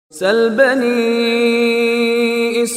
سل بني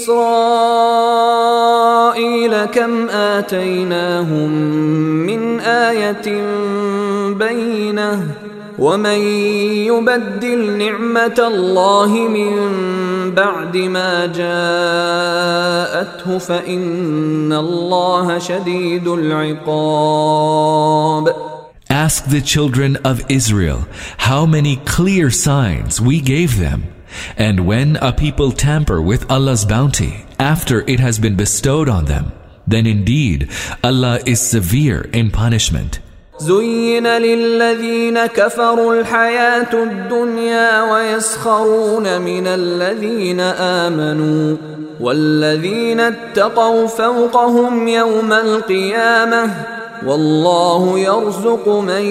إسرائيل كم آتيناهم من آية بينة ومن يبدل نعمة الله من بعد ما جاءته فإن الله شديد العقاب. Ask the children of Israel how many clear signs we gave them. And when a people tamper with Allah's bounty after it has been bestowed on them, then indeed Allah is severe in punishment. زين للذين كفروا الحياة الدنيا ويسخرون من الذين آمنوا والذين اتقوا فوقهم يوم القيامة والله يرزق من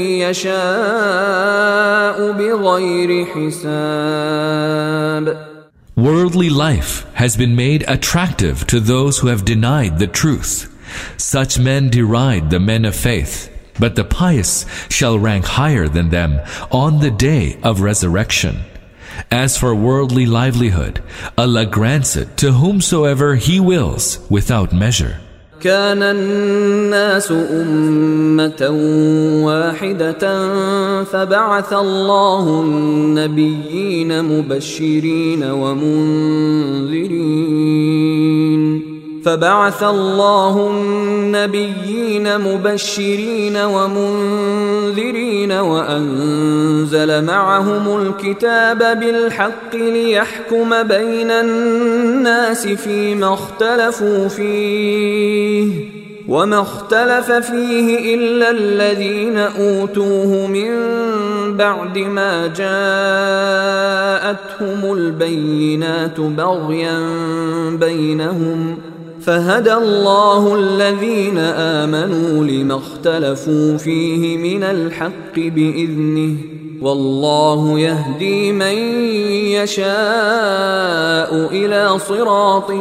يشاء بغير حساب. Worldly life has been made attractive to those who have denied the truth. Such men deride the men of faith, but the pious shall rank higher than them on the day of resurrection. As for worldly livelihood, Allah grants it to whomsoever He wills without measure. كان الناس أمة واحدة فبعث الله النبيين مبشرين ومنذرين وأنزل معهم الكتاب بالحق ليحكم بين الناس فيما اختلفوا فيه وما اختلف فيه إلا الذين أوتوه من بعد ما جاءتهم البينات بغيا بينهم فهدى الله الذين آمنوا لما اختلفوا فيه من الحق بإذنه والله يهدي من يشاء إلى صراط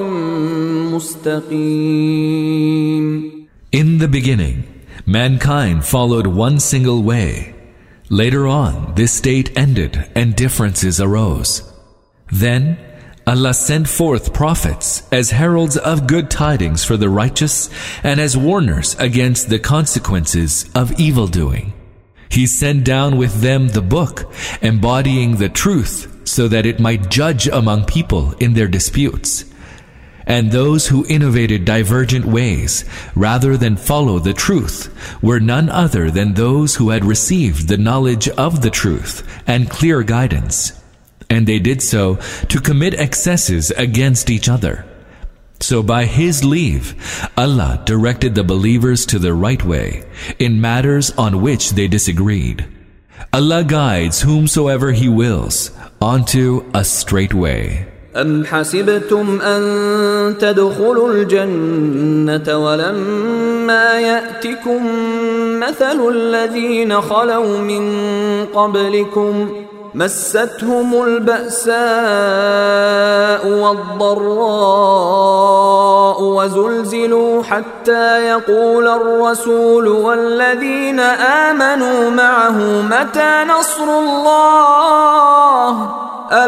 مستقيم. In the beginning, mankind followed one single way. Later on, this state ended and differences arose. Then Allah sent forth prophets as heralds of good tidings for the righteous and as warners against the consequences of evildoing. He sent down with them the book, embodying the truth so that it might judge among people in their disputes. And those who innovated divergent ways rather than follow the truth were none other than those who had received the knowledge of the truth and clear guidance. And they did so to commit excesses against each other. So by His leave, Allah directed the believers to the right way in matters on which they disagreed. Allah guides whomsoever He wills onto a straight way. أم حسبتم أن تدخلوا الجنة ولما يأتكم مثل الذين خلوا من قبلكم مستهم البأساء والضراء وزلزلوا حتى يقول الرسول والذين آمنوا معه متى نصر الله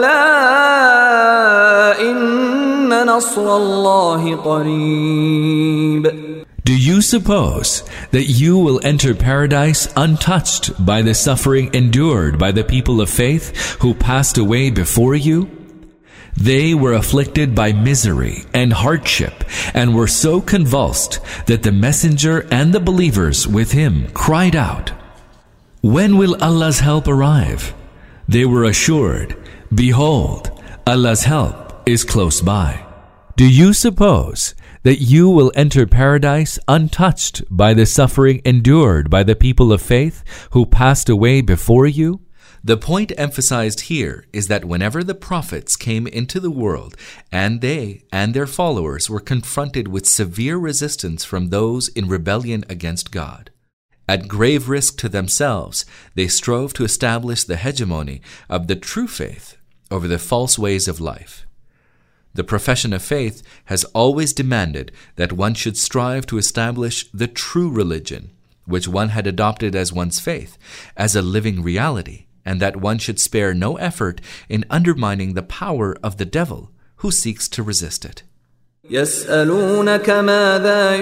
ألا إن نصر الله قريب. Do you suppose that you will enter paradise untouched by the suffering endured by the people of faith who passed away before you? They were afflicted by misery and hardship and were so convulsed that the messenger and the believers with him cried out, "When will Allah's help arrive?" They were assured, "Behold, Allah's help is close by." Do you suppose that you will enter paradise untouched by the suffering endured by the people of faith who passed away before you? The point emphasized here is that whenever the prophets came into the world and they and their followers were confronted with severe resistance from those in rebellion against God, at grave risk to themselves, they strove to establish the hegemony of the true faith over the false ways of life. The profession of faith has always demanded that one should strive to establish the true religion, which one had adopted as one's faith, as a living reality, and that one should spare no effort in undermining the power of the devil who seeks to resist it. يسألونك ماذا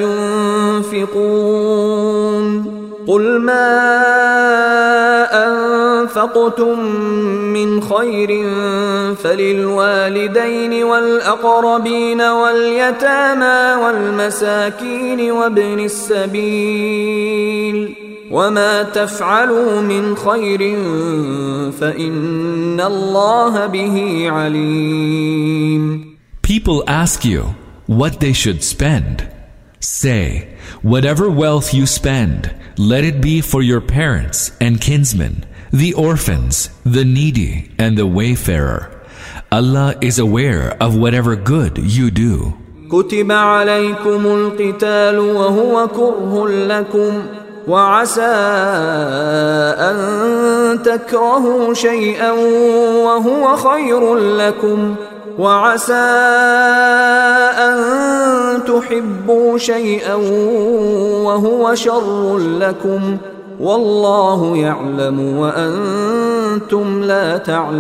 ينفقون قل ما أنفقتم من خير فللوالدين والأقربين واليتامى والمساكين وابن السبيل وما تفعلوا من خير فإن الله به عليم. People ask you what they should spend. Say, whatever wealth you spend, let it be for your parents and kinsmen, the orphans, the needy, and the wayfarer. Allah is aware of whatever good you do. كتب عليكم القتال وهو كره لكم وعسى أن تكرهوا شيئا وهو خير لكم وعسى أن تحبوا شيئا وهو شر لكم والله يعلم وأنتم لا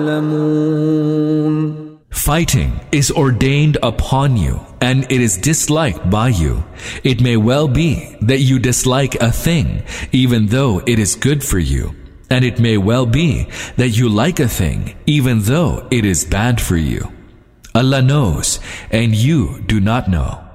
تعلمون. Fighting is ordained upon you, and it is disliked by you. It may well be that you dislike a thing, even though it is good for you. And it may well be that you like a thing, even though it is bad for you. Allah knows, and you do not know.